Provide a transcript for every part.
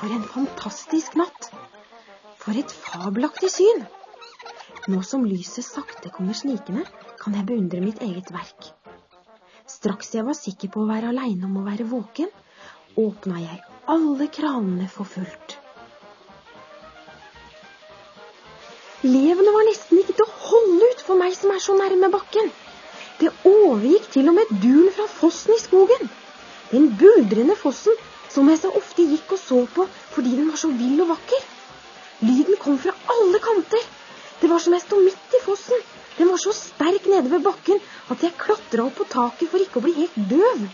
For en fantastisk natt! For et fabelaktig syn! Nå som lyset sakte kommer snikende, kan jeg beundre mitt eget verk. Straks jeg var sikker på å være alene om å være våken, åpnet jeg alle kranene for fullt. Levene var nesten ikke til å holde ut for meg som er så nærme bakken. Det overgikk til og med duren fra fossen i skogen. Den buldrende fossen som jeg så ofte gikk og så på fordi den var så vill og vakker. Lyden kom fra alle kanter. Det var som jeg stod midt i fossen. Den var så sterk nede ved bakken at jeg klatret opp på taket for ikke å bli helt døv.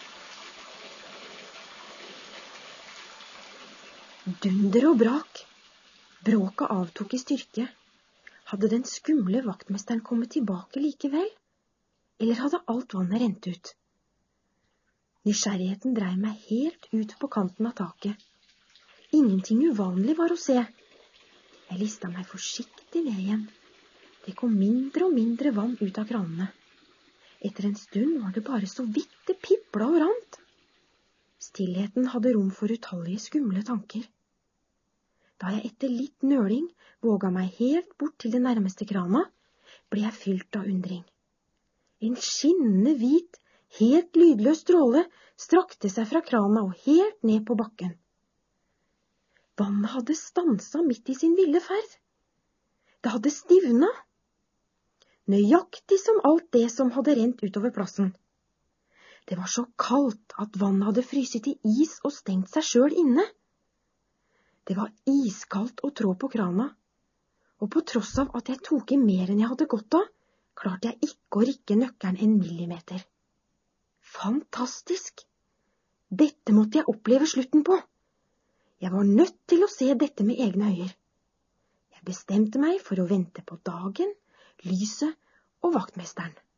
Dunder og brak. Bråket avtok i styrke. Hadde den skumle vaktmesteren kommet tilbake likevel? Eller hadde alt vannet rent ut? Nysgjerrigheten drev meg helt ut på kanten av taket. Ingenting uvanlig var å se. Jeg listet meg forsiktig ned igjen. Det kom mindre og mindre vann ut av kranene. Etter en stund var det bare så vidt det pipla og rant. Stillheten hadde rom for utallige skumle tanker. Da jeg etter litt nøling våget meg helt bort til det nærmeste krana, ble jeg fylt av undring. En skinnende hvit, helt lydløs stråle strakte seg fra krana og helt ned på bakken. Vannet hadde stanset midt i sin ville ferd. Det hadde stivnet. Nøyaktig som alt det som hadde rent utover plassen. Det var så kaldt at vannet hadde fryset i is og stengt seg selv inne. Det var iskaldt å trå på krana, og på tross av at jeg tok i mer enn jeg hadde godt av, klarte jeg ikke å rikke nøkkelen en millimeter. Fantastisk! Dette måtte jeg oppleve slutten på. Jeg var nødt til å se dette med egne øyne. Jeg bestemte meg for å vente på dagen, lyset og vaktmesteren.